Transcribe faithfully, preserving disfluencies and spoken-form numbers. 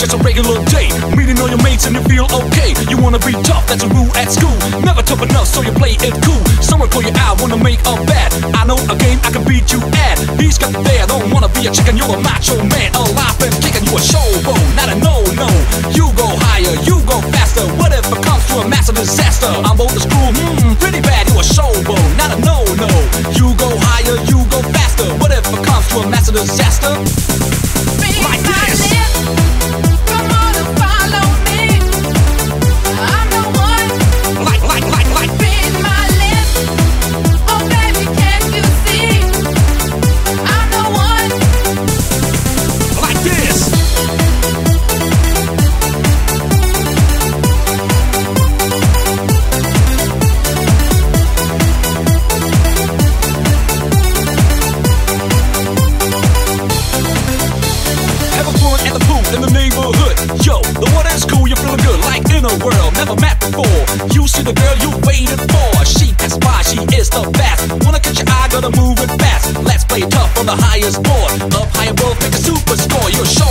just a regular day. Meeting all your mates and you feel okay. You wanna be tough, that's a rule at school. Never tough enough, so you play it cool. Someone call you out, wanna make a bet. I know a game I can beat you at. He's got there, don't wanna be a chicken, you're a macho man. Alive and kicking, you a showboat, not a no-no. You go higher, you go faster. What if it comes to a massive disaster? I'm old school, hmm, pretty bad, you a showboat, not a no-no. You go higher, you go faster. What if it comes to a massive disaster? Like this. Like, like, like, like. Read my lips. Oh baby, can't you see? I'm the one. Like this. Have a fun at the pool in the neighborhood. Yo, the water's cool, you're feeling good. Like in a world never met before. You see the girl you waited for. She passed by, she is the best. Wanna catch your eye, gotta move it fast. Let's play tough on the highest board. Up high and roll, pick a super score. You're a show